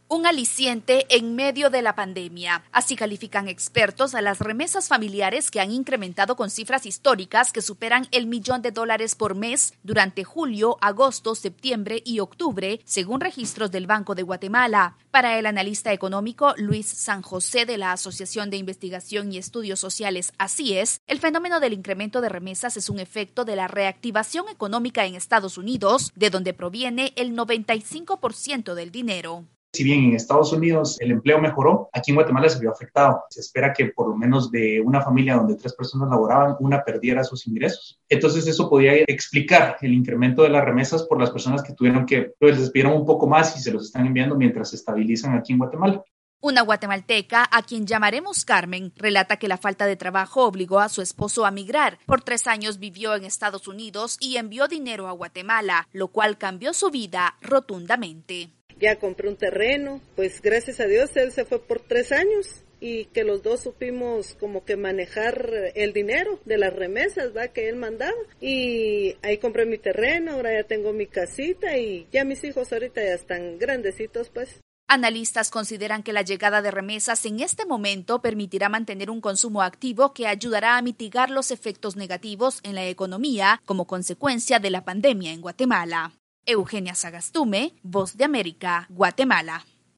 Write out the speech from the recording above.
Un aliciente en medio de la pandemia. Así califican expertos a las remesas familiares que han incrementado con cifras históricas que superan el $1.000.000 por mes durante julio, agosto, septiembre y octubre, según registros del Banco de Guatemala. Para el analista económico Luis San José de la Asociación de Investigación y Estudios Sociales ACIES, el fenómeno del incremento de remesas es un efecto de la reactivación económica en Estados Unidos, de donde proviene el 95% del dinero. Si bien en Estados Unidos el empleo mejoró, aquí en Guatemala se vio afectado. Se espera que por lo menos de una familia donde 3 personas laboraban, una perdiera sus ingresos. Entonces eso podía explicar el incremento de las remesas por las personas que tuvieron que, les pidieron un poco más y se los están enviando mientras se estabilizan aquí en Guatemala. Una guatemalteca, a quien llamaremos Carmen, relata que la falta de trabajo obligó a su esposo a migrar. Por 3 años vivió en Estados Unidos y envió dinero a Guatemala, lo cual cambió su vida rotundamente. Ya compré un terreno, pues gracias a Dios él se fue por 3 años y que los dos supimos como que manejar el dinero de las remesas, ¿va? Que él mandaba. Y ahí compré mi terreno, ahora ya tengo mi casita y ya mis hijos ahorita ya están grandecitos, pues. Analistas consideran que la llegada de remesas en este momento permitirá mantener un consumo activo que ayudará a mitigar los efectos negativos en la economía como consecuencia de la pandemia en Guatemala. Eugenia Sagastume, Voz de América, Guatemala.